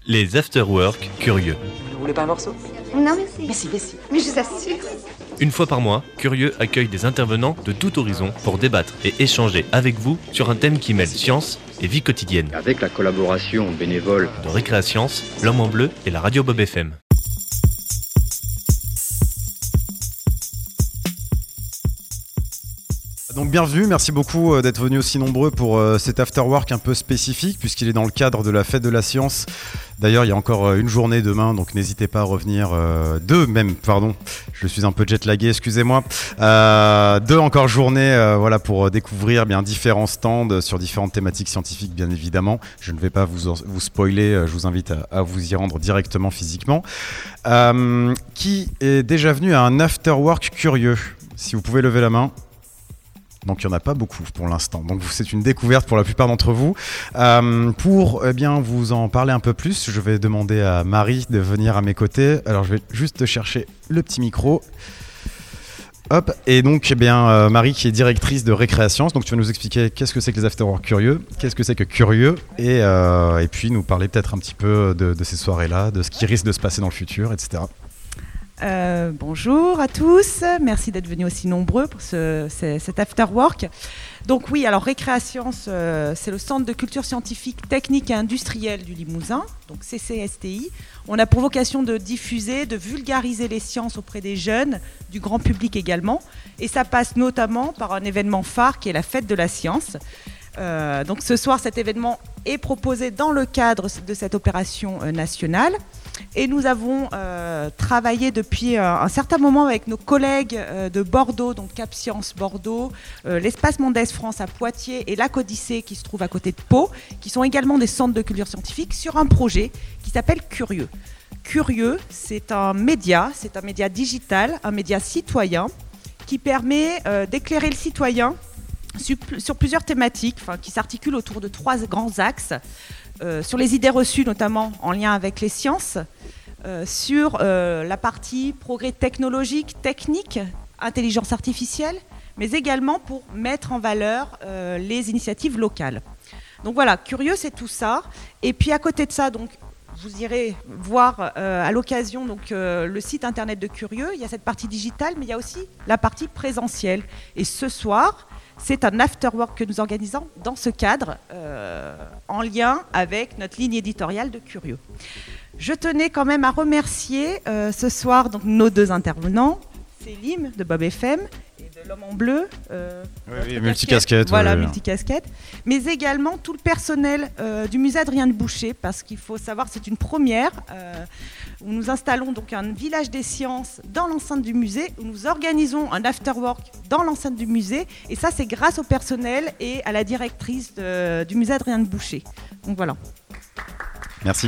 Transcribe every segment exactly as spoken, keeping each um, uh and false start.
Les afterwork curieux. Vous voulez pas un morceau? Non merci. Mais si, mais si. Mais je vous assure. Une fois par mois, Curieux accueille des intervenants de tout horizon pour débattre et échanger avec vous sur un thème qui mêle science et vie quotidienne. Avec la collaboration bénévole de Récréascience, L'Homme en Bleu et la radio Bob F M. Donc bienvenue, merci beaucoup d'être venus aussi nombreux pour euh, cet afterwork un peu spécifique puisqu'il est dans le cadre de la fête de la science. D'ailleurs il y a encore une journée demain, donc n'hésitez pas à revenir, euh, deux même, pardon, je suis un peu jet-lagué, excusez-moi, euh, deux encore journées euh, voilà, pour découvrir bien différents stands sur différentes thématiques scientifiques bien évidemment. Je ne vais pas vous, vous spoiler, je vous invite à, à vous y rendre directement physiquement. Euh, qui est déjà venu à un afterwork curieux? Si vous pouvez lever la main. Donc il n'y en a pas beaucoup pour l'instant, donc c'est une découverte pour la plupart d'entre vous. Euh, pour eh bien, vous en parler un peu plus, je vais demander à Marie de venir à mes côtés. Alors je vais juste chercher le petit micro. Hop, et donc eh bien, euh, Marie qui est directrice de Récréascience, donc tu vas nous expliquer qu'est-ce que c'est que les afterwork curieux, qu'est-ce que c'est que curieux, et, euh, et puis nous parler peut-être un petit peu de, de ces soirées-là, de ce qui risque de se passer dans le futur, et cetera. Euh, bonjour à tous, merci d'être venus aussi nombreux pour ce, ce, cet afterwork. Donc oui, alors Récréascience, euh, c'est le Centre de culture scientifique, technique et industrielle du Limousin, donc C C S T I. On a pour vocation de diffuser, de vulgariser les sciences auprès des jeunes, du grand public également, et ça passe notamment par un événement phare qui est la Fête de la Science. Euh, donc ce soir, cet événement est proposé dans le cadre de cette opération euh, nationale. Et nous avons euh, travaillé depuis euh, un certain moment avec nos collègues euh, de Bordeaux, donc Cap Science Bordeaux, euh, l'Espace Mendès France à Poitiers et l'A C Odyssée qui se trouve à côté de Pau, qui sont également des centres de culture scientifique, sur un projet qui s'appelle Curieux. Curieux, c'est un média, c'est un média digital, un média citoyen qui permet euh, d'éclairer le citoyen sur, sur plusieurs thématiques, enfin, qui s'articulent autour de trois grands axes. Euh, sur les idées reçues, notamment en lien avec les sciences, euh, sur euh, la partie progrès technologique, technique, intelligence artificielle, mais également pour mettre en valeur euh, les initiatives locales. Donc voilà, Curieux, c'est tout ça. Et puis à côté de ça, donc, vous irez voir euh, à l'occasion donc, euh, le site internet de Curieux. Il y a cette partie digitale, mais il y a aussi la partie présentielle. Et ce soir, c'est un afterwork que nous organisons dans ce cadre, euh, en lien avec notre ligne éditoriale de Curieux. Je tenais quand même à remercier euh, ce soir donc, nos deux intervenants, Célim de Bob F M et de L'Homme en Bleu. Euh, oui, oui, multicasquette. Voilà, oui, oui. multicasquette. Mais également tout le personnel euh, du musée Adrien de Boucher, parce qu'il faut savoir c'est une première, euh, où nous installons donc un village des sciences dans l'enceinte du musée, où nous organisons un afterwork dans l'enceinte du musée. Et ça, c'est grâce au personnel et à la directrice de, du musée Adrien de Boucher. Donc voilà. Merci.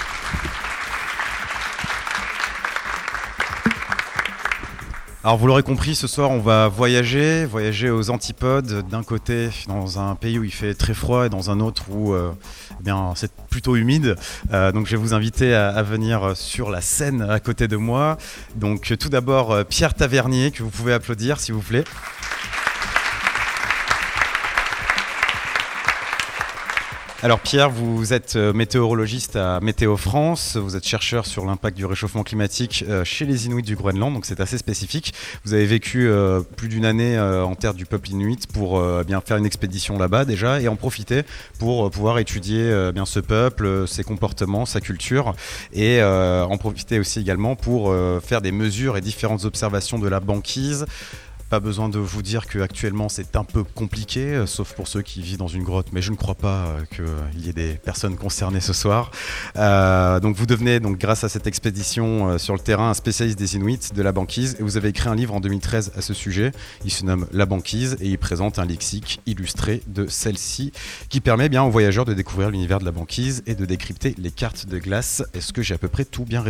Alors vous l'aurez compris, ce soir on va voyager, voyager aux antipodes, d'un côté dans un pays où il fait très froid et dans un autre où euh, eh bien, c'est plutôt humide. Euh, donc je vais vous inviter à, à venir sur la scène à côté de moi. Donc tout d'abord Pierre Tavernier, que vous pouvez applaudir s'il vous plaît. Alors Pierre, vous êtes météorologiste à Météo France, vous êtes chercheur sur l'impact du réchauffement climatique chez les Inuits du Groenland, donc c'est assez spécifique. Vous avez vécu euh, plus d'une année euh, en terre du peuple inuit pour euh, bien faire une expédition là-bas déjà et en profiter pour euh, pouvoir étudier euh, bien ce peuple, ses comportements, sa culture et euh, en profiter aussi également pour euh, faire des mesures et différentes observations de la banquise. Pas besoin de vous dire qu'actuellement c'est un peu compliqué, euh, sauf pour ceux qui vivent dans une grotte, mais je ne crois pas euh, qu'il euh, y ait des personnes concernées ce soir. Euh, donc vous devenez, donc, grâce à cette expédition euh, sur le terrain, un spécialiste des Inuits, de la banquise, et vous avez écrit un livre en deux mille treize à ce sujet. Il se nomme La banquise et il présente un lexique illustré de celle-ci qui permet bien aux voyageurs de découvrir l'univers de la banquise et de décrypter les cartes de glace. Est-ce que j'ai à peu près tout bien résumé ?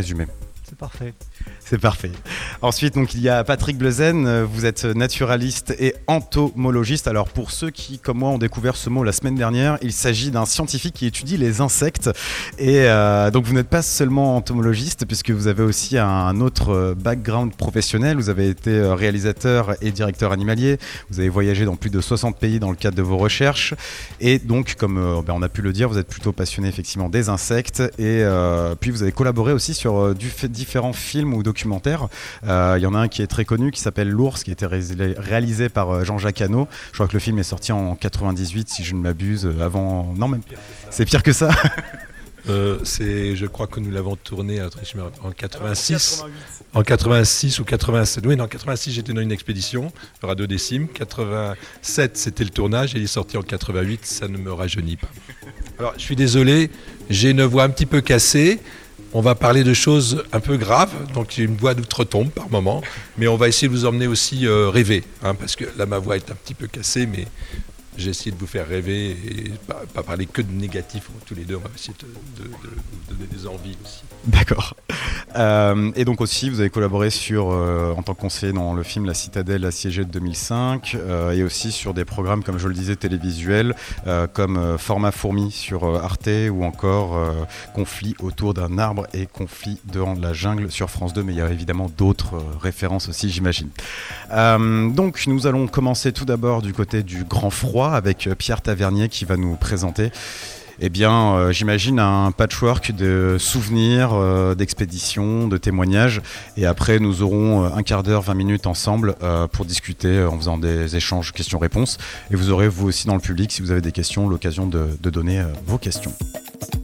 C'est parfait. C'est parfait. Ensuite, donc, il y a Patrick Blezen, vous êtes naturaliste et entomologiste. Alors pour ceux qui, comme moi, ont découvert ce mot la semaine dernière, il s'agit d'un scientifique qui étudie les insectes. Et euh, donc vous n'êtes pas seulement entomologiste, puisque vous avez aussi un autre background professionnel. Vous avez été réalisateur et directeur animalier. Vous avez voyagé dans plus de soixante pays dans le cadre de vos recherches. Et donc, comme euh, ben, on a pu le dire, vous êtes plutôt passionné effectivement des insectes. Et euh, puis vous avez collaboré aussi sur euh, du, différents films ou documentaires. Euh, il y en a un qui est très connu qui s'appelle L'Ours, qui a été ré- réalisé par Jean-Jacques Hano. Je crois que le film est sorti en quatre-vingt-dix-huit, si je ne m'abuse, avant... Non, même c'est pire que ça. euh, c'est, je crois que nous l'avons tourné en quatre-vingt-six. En quatre-vingt-six ou quatre-vingt-sept. Oui, non, en quatre-vingt-six, j'étais dans une expédition, le radeau des Cimes. quatre-vingt-sept, c'était le tournage, et il est sorti en quatre-vingt-huit, ça ne me rajeunit pas. Alors, je suis désolé, j'ai une voix un petit peu cassée. On va parler de choses un peu graves, donc j'ai une voix d'outre-tombe par moment, mais on va essayer de vous emmener aussi euh, rêver, hein, parce que là ma voix est un petit peu cassée, mais j'ai essayé de vous faire rêver et pas, pas parler que de négatif. Tous les deux, on va essayer de, de, de, de donner des envies aussi. D'accord. Euh, et donc aussi, vous avez collaboré sur, euh, en tant que conseiller dans le film La Citadelle assiégée de deux mille cinq, euh, et aussi sur des programmes, comme je le disais, télévisuels, euh, comme euh, Format Fourmi sur euh, Arte, ou encore euh, Conflit autour d'un arbre et Conflit dans la jungle sur France deux, mais il y a évidemment d'autres euh, références aussi, j'imagine. Euh, donc, nous allons commencer tout d'abord du côté du grand froid, avec Pierre Tavernier qui va nous présenter, eh bien, euh, j'imagine un patchwork de souvenirs, euh, d'expéditions, de témoignages. Et après, nous aurons un quart d'heure, vingt minutes ensemble euh, pour discuter euh, en faisant des échanges questions-réponses. Et vous aurez, vous aussi, dans le public, si vous avez des questions, l'occasion de, de donner euh, vos questions.